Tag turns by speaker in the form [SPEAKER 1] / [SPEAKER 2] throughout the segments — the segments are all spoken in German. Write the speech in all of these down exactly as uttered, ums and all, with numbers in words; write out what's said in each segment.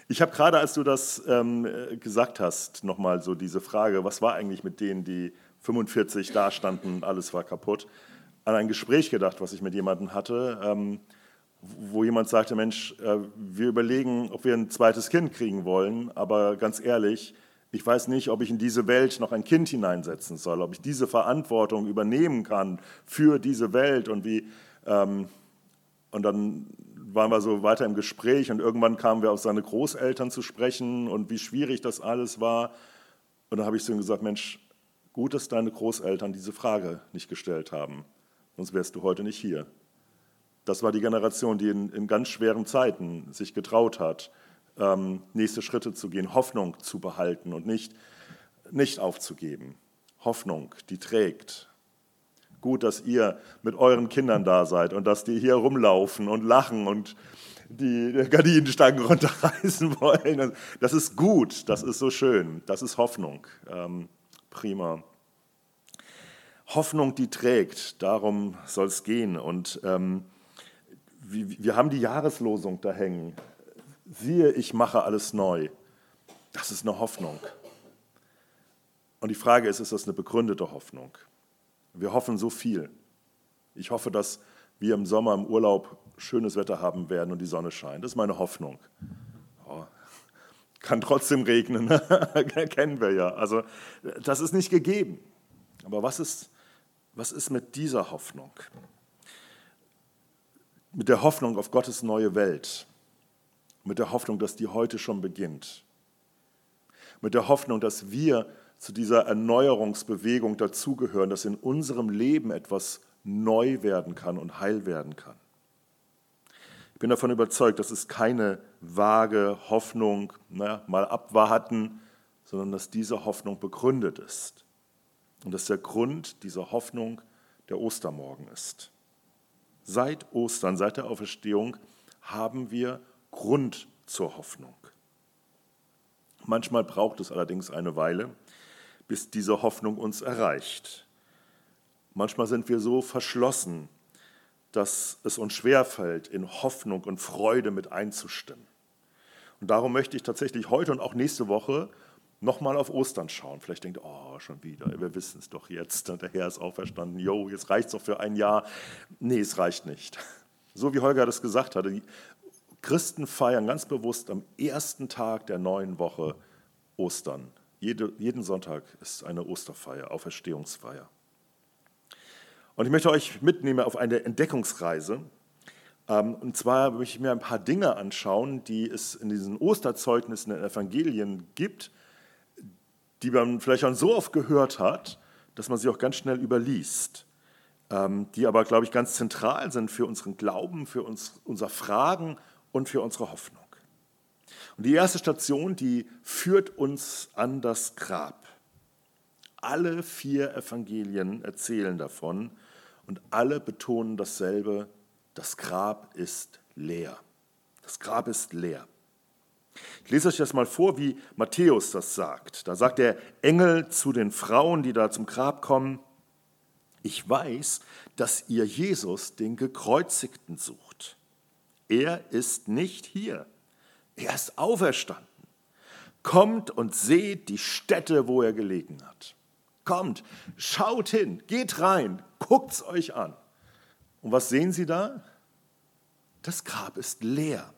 [SPEAKER 1] Ich habe gerade, als du das ähm, gesagt hast, nochmal so diese Frage, was war eigentlich mit denen, die fünfundvierzig da standen, alles war kaputt, an ein Gespräch gedacht, was ich mit jemandem hatte, ähm, wo jemand sagte, Mensch, äh, wir überlegen, ob wir ein zweites Kind kriegen wollen, aber ganz ehrlich, ich weiß nicht, ob ich in diese Welt noch ein Kind hineinsetzen soll, ob ich diese Verantwortung übernehmen kann für diese Welt und wie, ähm, und dann waren wir so weiter im Gespräch und irgendwann kamen wir auf seine Großeltern zu sprechen und wie schwierig das alles war. Und dann habe ich zu ihm gesagt, Mensch, gut, dass deine Großeltern diese Frage nicht gestellt haben, sonst wärst du heute nicht hier. Das war die Generation, die in, in ganz schweren Zeiten sich getraut hat, ähm, nächste Schritte zu gehen, Hoffnung zu behalten und nicht, nicht aufzugeben. Hoffnung, die trägt. Gut, dass ihr mit euren Kindern da seid und dass die hier rumlaufen und lachen und die Gardinenstangen runterreißen wollen. Das ist gut, das ist so schön, das ist Hoffnung. Ähm, prima. Hoffnung, die trägt, darum soll es gehen. Und ähm, wir haben die Jahreslosung da hängen. Siehe, ich mache alles neu. Das ist eine Hoffnung. Und die Frage ist, ist das eine begründete Hoffnung? Wir hoffen so viel. Ich hoffe, dass wir im Sommer im Urlaub schönes Wetter haben werden und die Sonne scheint. Das ist meine Hoffnung. Oh, kann trotzdem regnen, ne? Kennen wir ja. Also das ist nicht gegeben. Aber was ist, was ist mit dieser Hoffnung? Mit der Hoffnung auf Gottes neue Welt. Mit der Hoffnung, dass die heute schon beginnt. Mit der Hoffnung, dass wir zu dieser Erneuerungsbewegung dazugehören, dass in unserem Leben etwas neu werden kann und heil werden kann. Ich bin davon überzeugt, das ist keine vage Hoffnung, na, mal abwarten, sondern dass diese Hoffnung begründet ist. Und dass der Grund dieser Hoffnung der Ostermorgen ist. Seit Ostern, seit der Auferstehung, haben wir Grund zur Hoffnung. Manchmal braucht es allerdings eine Weile, bis diese Hoffnung uns erreicht. Manchmal sind wir so verschlossen, dass es uns schwerfällt, in Hoffnung und Freude mit einzustimmen. Und darum möchte ich tatsächlich heute und auch nächste Woche nochmal auf Ostern schauen. Vielleicht denkt ihr, oh, schon wieder, wir wissen es doch jetzt, der Herr ist auferstanden, jo, jetzt reicht es doch für ein Jahr. Nee, es reicht nicht. So wie Holger das gesagt hatte, die Christen feiern ganz bewusst am ersten Tag der neuen Woche Ostern. Jede, jeden Sonntag ist eine Osterfeier, Auferstehungsfeier. Und ich möchte euch mitnehmen auf eine Entdeckungsreise. Und zwar möchte ich mir ein paar Dinge anschauen, die es in diesen Osterzeugnissen in den Evangelien gibt, die man vielleicht schon so oft gehört hat, dass man sie auch ganz schnell überliest, die aber, glaube ich, ganz zentral sind für unseren Glauben, für uns, unser Fragen und für unsere Hoffnung. Und die erste Station, die führt uns an das Grab. Alle vier Evangelien erzählen davon und alle betonen dasselbe: Das Grab ist leer. Das Grab ist leer. Ich lese euch das mal vor, wie Matthäus das sagt. Da sagt der Engel zu den Frauen, die da zum Grab kommen: Ich weiß, dass ihr Jesus, den Gekreuzigten, sucht. Er ist nicht hier. Er ist auferstanden. Kommt und seht die Stätte, wo er gelegen hat. Kommt, schaut hin, geht rein, guckt es euch an. Und was sehen Sie da? Das Grab ist leer.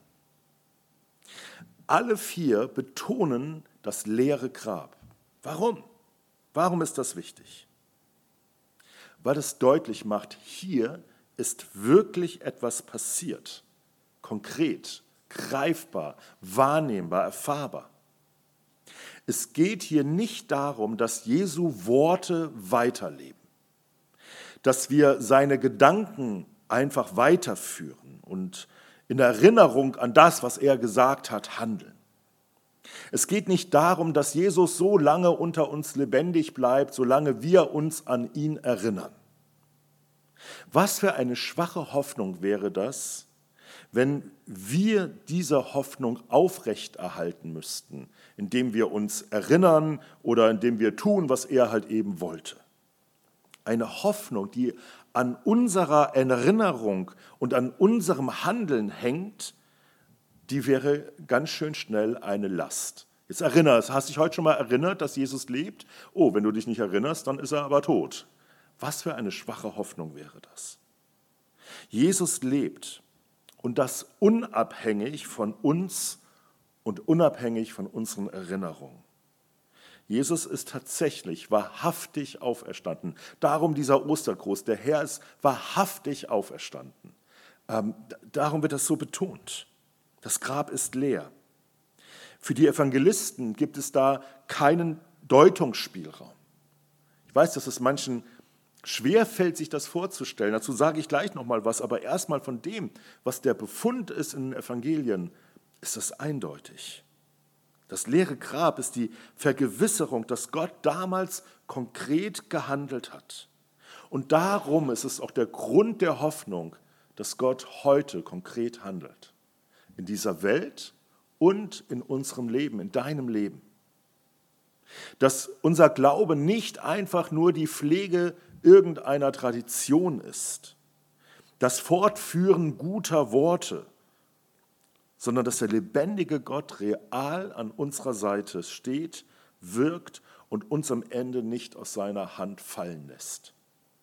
[SPEAKER 1] Alle vier betonen das leere Grab. Warum? Warum ist das wichtig? Weil es deutlich macht, hier ist wirklich etwas passiert. Konkret, greifbar, wahrnehmbar, erfahrbar. Es geht hier nicht darum, dass Jesu Worte weiterleben, dass wir seine Gedanken einfach weiterführen und in Erinnerung an das, was er gesagt hat, handeln. Es geht nicht darum, dass Jesus so lange unter uns lebendig bleibt, solange wir uns an ihn erinnern. Was für eine schwache Hoffnung wäre das, wenn wir diese Hoffnung aufrechterhalten müssten, indem wir uns erinnern oder indem wir tun, was er halt eben wollte. Eine Hoffnung, die an unserer Erinnerung und an unserem Handeln hängt, die wäre ganz schön schnell eine Last. Jetzt erinnerst, hast dich heute schon mal erinnert, dass Jesus lebt? Oh, wenn du dich nicht erinnerst, dann ist er aber tot. Was für eine schwache Hoffnung wäre das? Jesus lebt und das unabhängig von uns und unabhängig von unseren Erinnerungen. Jesus ist tatsächlich wahrhaftig auferstanden. Darum dieser Ostergruß, der Herr ist wahrhaftig auferstanden. Ähm, darum wird das so betont. Das Grab ist leer. Für die Evangelisten gibt es da keinen Deutungsspielraum. Ich weiß, dass es manchen schwerfällt, sich das vorzustellen. Dazu sage ich gleich noch mal was, aber erstmal von dem, was der Befund ist in den Evangelien, ist das eindeutig. Das leere Grab ist die Vergewisserung, dass Gott damals konkret gehandelt hat. Und darum ist es auch der Grund der Hoffnung, dass Gott heute konkret handelt. In dieser Welt und in unserem Leben, in deinem Leben. Dass unser Glaube nicht einfach nur die Pflege irgendeiner Tradition ist, das Fortführen guter Worte, sondern dass der lebendige Gott real an unserer Seite steht, wirkt und uns am Ende nicht aus seiner Hand fallen lässt.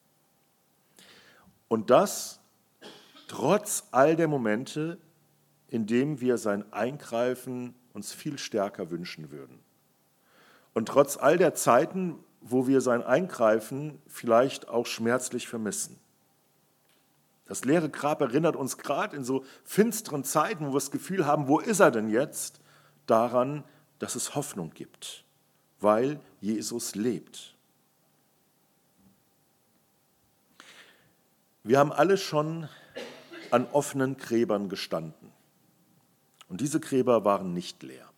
[SPEAKER 1] Und das trotz all der Momente, in denen wir sein Eingreifen uns viel stärker wünschen würden. Und trotz all der Zeiten, wo wir sein Eingreifen vielleicht auch schmerzlich vermissen. Das leere Grab erinnert uns gerade in so finsteren Zeiten, wo wir das Gefühl haben, wo ist er denn jetzt, daran, dass es Hoffnung gibt, weil Jesus lebt. Wir haben alle schon an offenen Gräbern gestanden und diese Gräber waren nicht leer.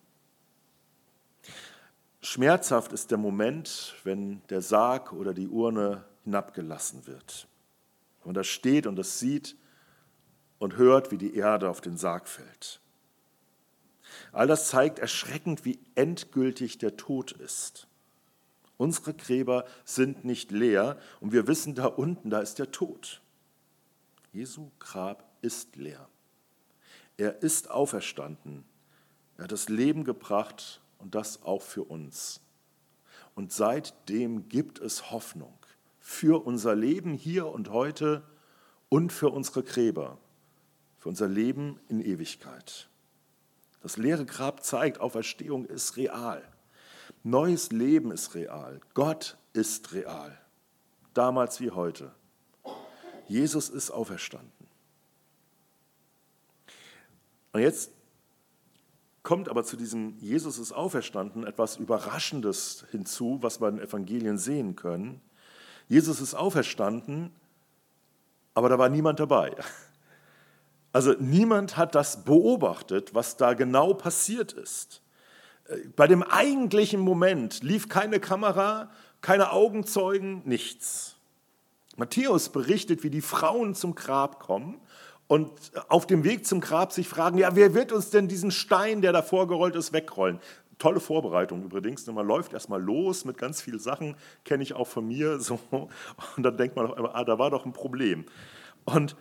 [SPEAKER 1] Schmerzhaft ist der Moment, wenn der Sarg oder die Urne hinabgelassen wird. Und da steht und das sieht und hört, wie die Erde auf den Sarg fällt. All das zeigt erschreckend, wie endgültig der Tod ist. Unsere Gräber sind nicht leer und wir wissen, da unten, da ist der Tod. Jesu Grab ist leer. Er ist auferstanden. Er hat das Leben gebracht und das auch für uns. Und seitdem gibt es Hoffnung. Für unser Leben hier und heute und für unsere Gräber, für unser Leben in Ewigkeit. Das leere Grab zeigt, Auferstehung ist real. Neues Leben ist real. Gott ist real. Damals wie heute. Jesus ist auferstanden. Und jetzt kommt aber zu diesem Jesus ist auferstanden etwas Überraschendes hinzu, was wir in den Evangelien sehen können. Jesus ist auferstanden, aber da war niemand dabei. Also niemand hat das beobachtet, was da genau passiert ist. Bei dem eigentlichen Moment lief keine Kamera, keine Augenzeugen, nichts. Matthäus berichtet, wie die Frauen zum Grab kommen und auf dem Weg zum Grab sich fragen, ja, wer wird uns denn diesen Stein, der davor gerollt ist, wegrollen? Tolle Vorbereitung übrigens. Man läuft erstmal los mit ganz vielen Sachen, kenne ich auch von mir. So. Und dann denkt man, ah, da war doch ein Problem. Und,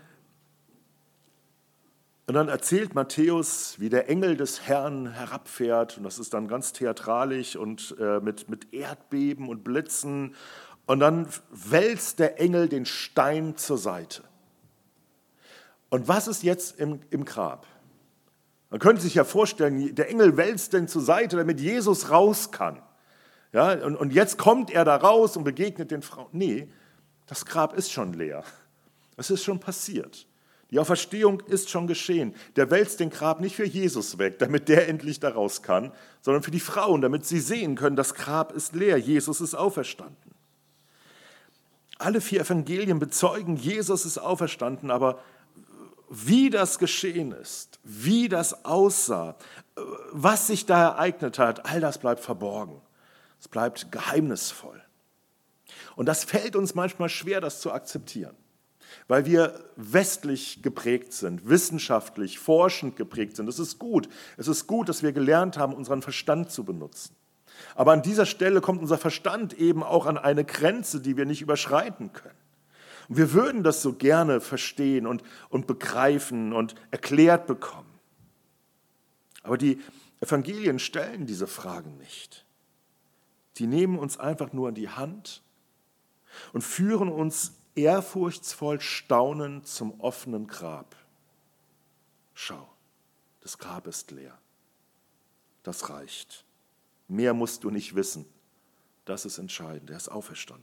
[SPEAKER 1] und dann erzählt Matthäus, wie der Engel des Herrn herabfährt. Und das ist dann ganz theatralisch und äh, mit, mit Erdbeben und Blitzen. Und dann wälzt der Engel den Stein zur Seite. Und was ist jetzt im, im Grab? Man könnte sich ja vorstellen, der Engel wälzt den zur Seite, damit Jesus raus kann. Ja, und, und jetzt kommt er da raus und begegnet den Frauen. Nee, das Grab ist schon leer. Es ist schon passiert. Die Auferstehung ist schon geschehen. Der wälzt den Grab nicht für Jesus weg, damit der endlich da raus kann, sondern für die Frauen, damit sie sehen können, das Grab ist leer, Jesus ist auferstanden. Alle vier Evangelien bezeugen, Jesus ist auferstanden, aber wie das geschehen ist, wie das aussah, was sich da ereignet hat, all das bleibt verborgen. Es bleibt geheimnisvoll. Und das fällt uns manchmal schwer, das zu akzeptieren, weil wir westlich geprägt sind, wissenschaftlich, forschend geprägt sind. Es ist gut. Es ist gut, dass wir gelernt haben, unseren Verstand zu benutzen. Aber an dieser Stelle kommt unser Verstand eben auch an eine Grenze, die wir nicht überschreiten können. Und wir würden das so gerne verstehen und, und begreifen und erklärt bekommen. Aber die Evangelien stellen diese Fragen nicht. Sie nehmen uns einfach nur in die Hand und führen uns ehrfurchtsvoll staunend zum offenen Grab. Schau, das Grab ist leer. Das reicht. Mehr musst du nicht wissen. Das ist entscheidend. Er ist auferstanden.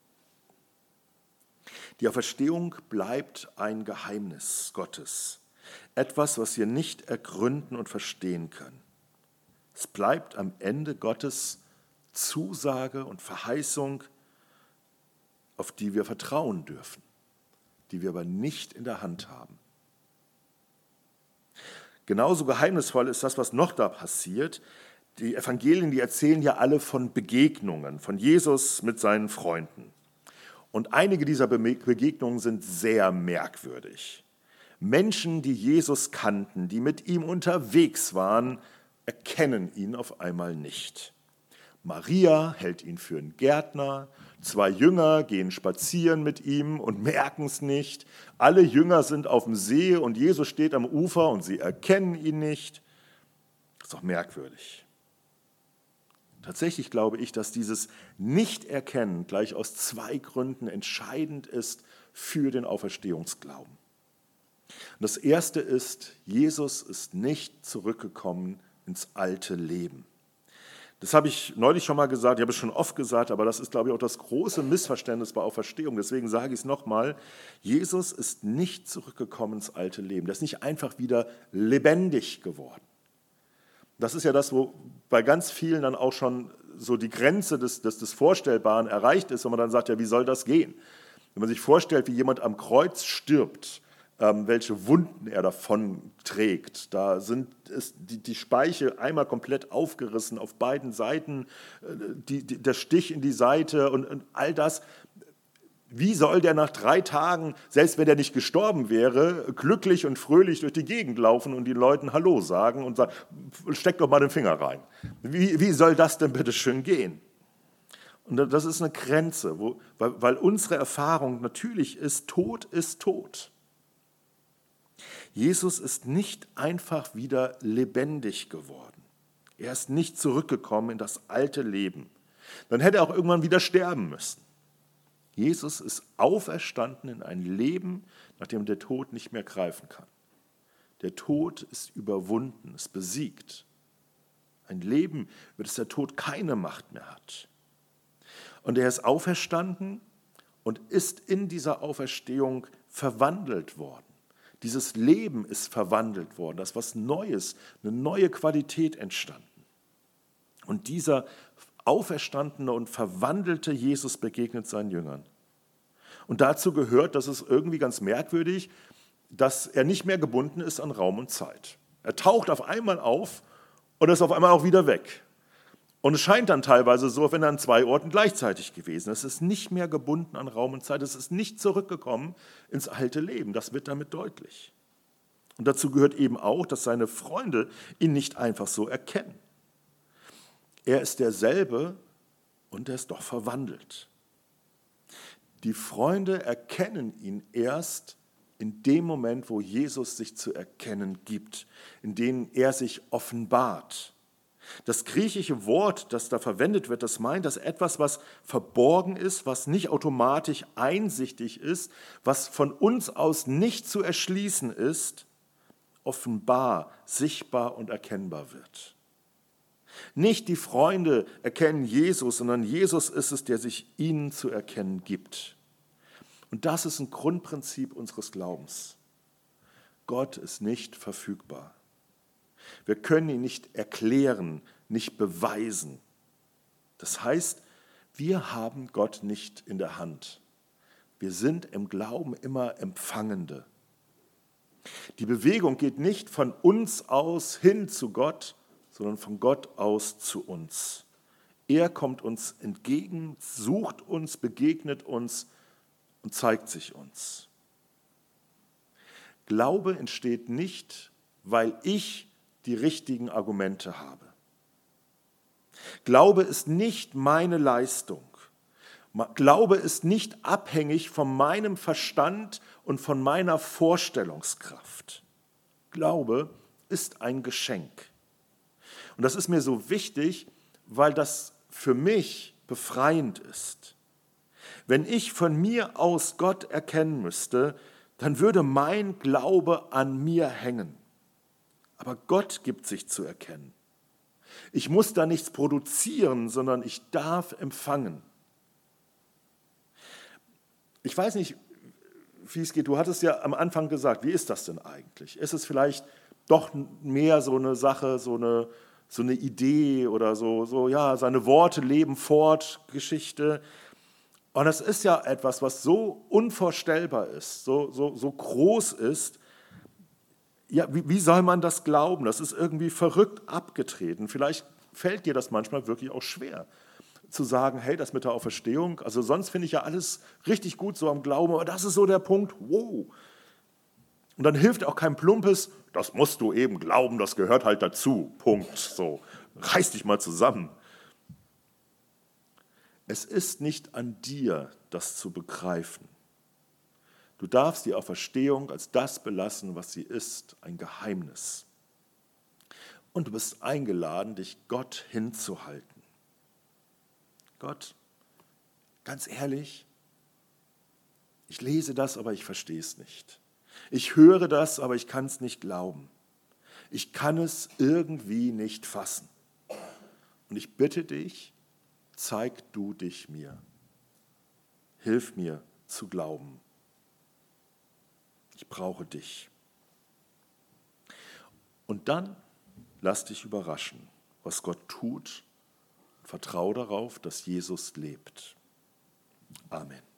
[SPEAKER 1] Die Auferstehung bleibt ein Geheimnis Gottes. Etwas, was wir nicht ergründen und verstehen können. Es bleibt am Ende Gottes Zusage und Verheißung, auf die wir vertrauen dürfen, die wir aber nicht in der Hand haben. Genauso geheimnisvoll ist das, was noch da passiert. Die Evangelien, die erzählen ja alle von Begegnungen, von Jesus mit seinen Freunden. Und einige dieser Begegnungen sind sehr merkwürdig. Menschen, die Jesus kannten, die mit ihm unterwegs waren, erkennen ihn auf einmal nicht. Maria hält ihn für einen Gärtner, zwei Jünger gehen spazieren mit ihm und merken es nicht. Alle Jünger sind auf dem See und Jesus steht am Ufer und sie erkennen ihn nicht. Das ist doch merkwürdig. Tatsächlich glaube ich, dass dieses Nicht-Erkennen gleich aus zwei Gründen entscheidend ist für den Auferstehungsglauben. Und das erste ist, Jesus ist nicht zurückgekommen ins alte Leben. Das habe ich neulich schon mal gesagt, ich habe es schon oft gesagt, aber das ist, glaube ich, auch das große Missverständnis bei Auferstehung. Deswegen sage ich es nochmal, Jesus ist nicht zurückgekommen ins alte Leben. Der ist nicht einfach wieder lebendig geworden. Das ist ja das, wo bei ganz vielen dann auch schon so die Grenze des, des, des Vorstellbaren erreicht ist, wenn man dann sagt, ja, wie soll das gehen? Wenn man sich vorstellt, wie jemand am Kreuz stirbt, ähm, welche Wunden er davon trägt, da sind ist die, die Speiche einmal komplett aufgerissen auf beiden Seiten, äh, die, die, der Stich in die Seite und, und all das. Wie soll der nach drei Tagen, selbst wenn er nicht gestorben wäre, glücklich und fröhlich durch die Gegend laufen und den Leuten Hallo sagen und sagen, steck doch mal den Finger rein. Wie, wie soll das denn bitte schön gehen? Und das ist eine Grenze, wo, weil, weil unsere Erfahrung natürlich ist, Tod ist Tod. Jesus ist nicht einfach wieder lebendig geworden. Er ist nicht zurückgekommen in das alte Leben. Dann hätte er auch irgendwann wieder sterben müssen. Jesus ist auferstanden in ein Leben, nach dem der Tod nicht mehr greifen kann. Der Tod ist überwunden, ist besiegt. Ein Leben, über das der Tod keine Macht mehr hat. Und er ist auferstanden und ist in dieser Auferstehung verwandelt worden. Dieses Leben ist verwandelt worden, da ist was Neues, eine neue Qualität entstanden. Und dieser auferstandene und verwandelte Jesus begegnet seinen Jüngern. Und dazu gehört, das ist irgendwie ganz merkwürdig, dass er nicht mehr gebunden ist an Raum und Zeit. Er taucht auf einmal auf und ist auf einmal auch wieder weg. Und es scheint dann teilweise so, als wenn er an zwei Orten gleichzeitig gewesen ist. Es ist nicht mehr gebunden an Raum und Zeit, es ist nicht zurückgekommen ins alte Leben. Das wird damit deutlich. Und dazu gehört eben auch, dass seine Freunde ihn nicht einfach so erkennen. Er ist derselbe und er ist doch verwandelt. Die Freunde erkennen ihn erst in dem Moment, wo Jesus sich zu erkennen gibt, in dem er sich offenbart. Das griechische Wort, das da verwendet wird, das meint, dass etwas, was verborgen ist, was nicht automatisch einsichtig ist, was von uns aus nicht zu erschließen ist, offenbar, sichtbar und erkennbar wird. Nicht die Freunde erkennen Jesus, sondern Jesus ist es, der sich ihnen zu erkennen gibt. Und das ist ein Grundprinzip unseres Glaubens. Gott ist nicht verfügbar. Wir können ihn nicht erklären, nicht beweisen. Das heißt, wir haben Gott nicht in der Hand. Wir sind im Glauben immer Empfangende. Die Bewegung geht nicht von uns aus hin zu Gott, sondern von Gott aus zu uns. Er kommt uns entgegen, sucht uns, begegnet uns und zeigt sich uns. Glaube entsteht nicht, weil ich die richtigen Argumente habe. Glaube ist nicht meine Leistung. Glaube ist nicht abhängig von meinem Verstand und von meiner Vorstellungskraft. Glaube ist ein Geschenk. Und das ist mir so wichtig, weil das für mich befreiend ist. Wenn ich von mir aus Gott erkennen müsste, dann würde mein Glaube an mir hängen. Aber Gott gibt sich zu erkennen. Ich muss da nichts produzieren, sondern ich darf empfangen. Ich weiß nicht, wie es geht. Du hattest ja am Anfang gesagt, wie ist das denn eigentlich? Ist es vielleicht doch mehr so eine Sache, so eine, so eine Idee oder so, so, ja, seine Worte leben fort, Geschichte. Und das ist ja etwas, was so unvorstellbar ist, so, so, so groß ist. Ja, wie, wie soll man das glauben? Das ist irgendwie verrückt abgetreten. Vielleicht fällt dir das manchmal wirklich auch schwer, zu sagen, hey, das mit der Auferstehung, also sonst finde ich ja alles richtig gut so am Glauben, aber das ist so der Punkt, wow. Und dann hilft auch kein plumpes, das musst du eben glauben, das gehört halt dazu, Punkt. So, reiß dich mal zusammen. Es ist nicht an dir, das zu begreifen. Du darfst die Auferstehung als das belassen, was sie ist, ein Geheimnis. Und du bist eingeladen, dich Gott hinzuhalten. Gott, ganz ehrlich, ich lese das, aber ich verstehe es nicht. Ich höre das, aber ich kann es nicht glauben. Ich kann es irgendwie nicht fassen. Und ich bitte dich, zeig du dich mir. Hilf mir zu glauben. Ich brauche dich. Und dann lass dich überraschen, was Gott tut. Vertraue darauf, dass Jesus lebt. Amen.